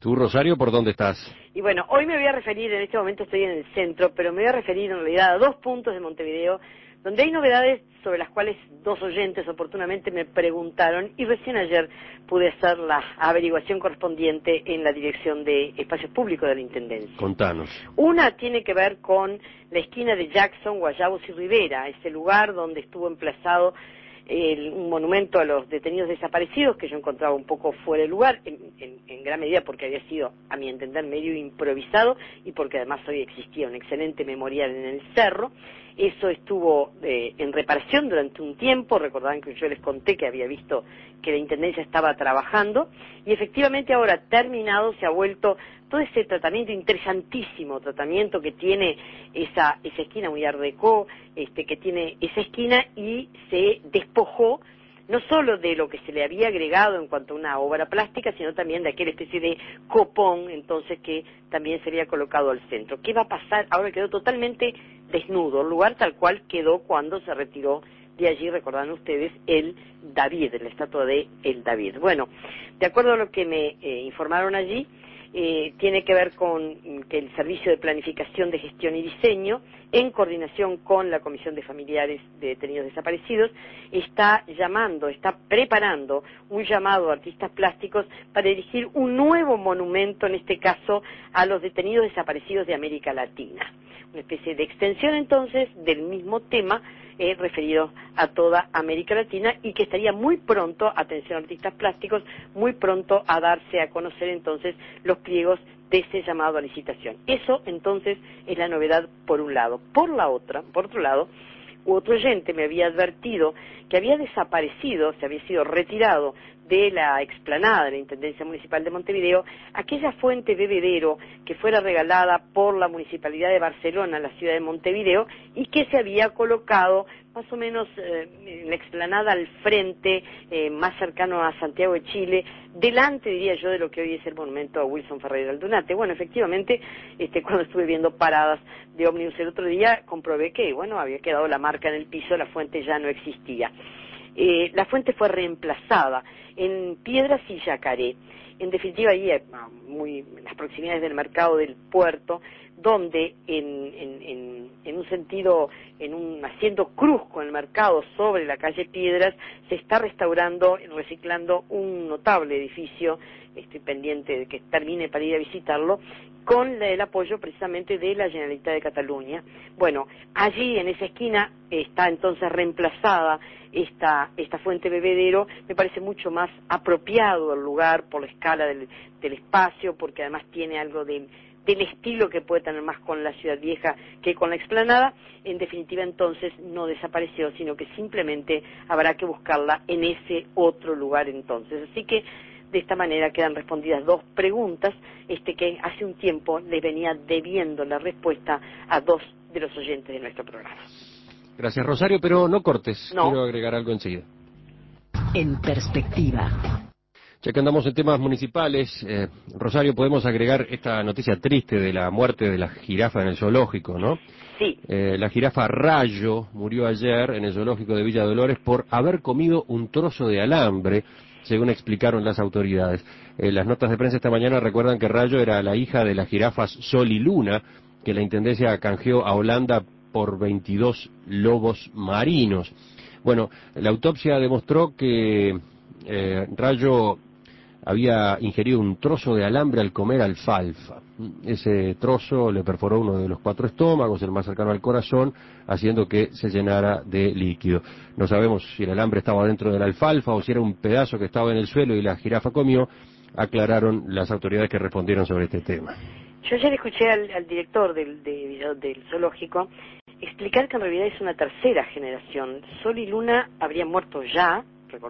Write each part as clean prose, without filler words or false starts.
¿Tú, Rosario, por dónde estás? Y bueno, hoy me voy a referir, en este momento estoy en el centro, pero me voy a referir en realidad a dos puntos de Montevideo, donde hay novedades sobre las cuales dos oyentes oportunamente me preguntaron, y recién ayer pude hacer la averiguación correspondiente en la Dirección de Espacios Públicos de la Intendencia. Contanos. Una tiene que ver con la esquina de Jackson, Guayabos y Rivera, ese lugar donde estuvo emplazado un monumento a los detenidos desaparecidos, que yo encontraba un poco fuera de lugar, en gran medida porque había sido, a mi entender, medio improvisado y porque además hoy existía un excelente memorial en el cerro. Eso estuvo en reparación durante un tiempo. Recordarán que yo les conté que había visto que la Intendencia estaba trabajando, y efectivamente ahora terminado se ha vuelto todo ese tratamiento, interesantísimo tratamiento que tiene esa esquina muy art déco, que tiene esa esquina, y se despojó no solo de lo que se le había agregado en cuanto a una obra plástica, sino también de aquella especie de copón, entonces, que también se había colocado al centro. ¿Qué va a pasar? Ahora quedó totalmente desnudo, el lugar tal cual quedó cuando se retiró de allí, recordarán ustedes, el David, la estatua de el David. Bueno, de acuerdo a lo que me informaron allí, tiene que ver con que el Servicio de Planificación de Gestión y Diseño, en coordinación con la Comisión de Familiares de Detenidos Desaparecidos, está preparando un llamado a artistas plásticos para erigir un nuevo monumento, en este caso, a los detenidos desaparecidos de América Latina. Una especie de extensión, entonces, del mismo tema, referido a toda América Latina, y que estaría muy pronto, atención artistas plásticos, muy pronto a darse a conocer entonces los pliegos de ese llamado a licitación. Eso entonces es la novedad por un lado. Por otro lado, otro oyente me había advertido que había desaparecido, se había sido retirado de la explanada de la Intendencia Municipal de Montevideo aquella fuente bebedero que fuera regalada por la Municipalidad de Barcelona a la ciudad de Montevideo, y que se había colocado más o menos en la explanada al frente, más cercano a Santiago de Chile, delante, diría yo, de lo que hoy es el monumento a Wilson Ferreira Aldunate. Bueno, efectivamente, cuando estuve viendo paradas de ómnibus el otro día, comprobé que, bueno, había quedado la marca en el piso, la fuente ya no existía. La fuente fue reemplazada en piedras y yacaré, en definitiva ahí muy en las proximidades del mercado del puerto, donde en un sentido, haciendo cruz con el mercado sobre la calle Piedras, se está restaurando, reciclando un notable edificio. Estoy pendiente de que termine para ir a visitarlo, con el apoyo precisamente de la Generalitat de Cataluña. Bueno, allí en esa esquina está entonces reemplazada esta fuente bebedero. Me parece mucho más apropiado el lugar por la escala del espacio, porque además tiene algo del estilo que puede tener más con la Ciudad Vieja que con la explanada. En definitiva, entonces, no desapareció, sino que simplemente habrá que buscarla en ese otro lugar entonces. Así que de esta manera quedan respondidas dos preguntas que hace un tiempo les venía debiendo la respuesta a dos de los oyentes de nuestro programa. Gracias, Rosario, pero no cortes. No. Quiero agregar algo enseguida. En perspectiva. Ya que andamos en temas municipales, Rosario, podemos agregar esta noticia triste de la muerte de la jirafa en el zoológico, ¿no? Sí. La jirafa Rayo murió ayer en el zoológico de Villa Dolores por haber comido un trozo de alambre, según explicaron las autoridades. Las notas de prensa esta mañana recuerdan que Rayo era la hija de las jirafas Sol y Luna, que la Intendencia canjeó a Holanda por 22 lobos marinos. Bueno, la autopsia demostró que Rayo había ingerido un trozo de alambre al comer alfalfa. Ese trozo le perforó uno de los 4 estómagos, el más cercano al corazón, haciendo que se llenara de líquido. No sabemos si el alambre estaba dentro de la alfalfa o si era un pedazo que estaba en el suelo y la jirafa comió, aclararon las autoridades que respondieron sobre este tema. Yo ayer escuché al director del zoológico explicar que en realidad es una tercera generación. Sol y Luna habrían muerto ya.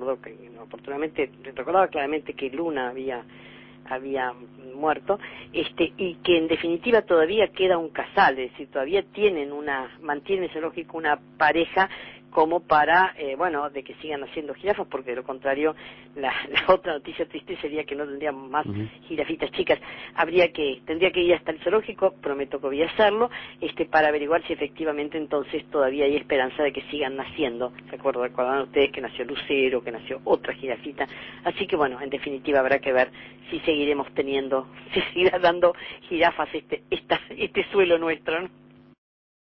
Recordaba claramente que Luna había muerto, y que en definitiva todavía queda un casal, es decir, todavía mantiene el zoológico una pareja como para, de que sigan haciendo jirafas, porque de lo contrario, la otra noticia triste sería que no tendríamos más jirafitas chicas. Tendría que ir hasta el zoológico, prometo que voy a hacerlo, para averiguar si efectivamente entonces todavía hay esperanza de que sigan naciendo. Recuerdan ustedes que nació Lucero, que nació otra jirafita, así que en definitiva habrá que ver si seguiremos teniendo, si seguirá dando jirafas este suelo nuestro, ¿no?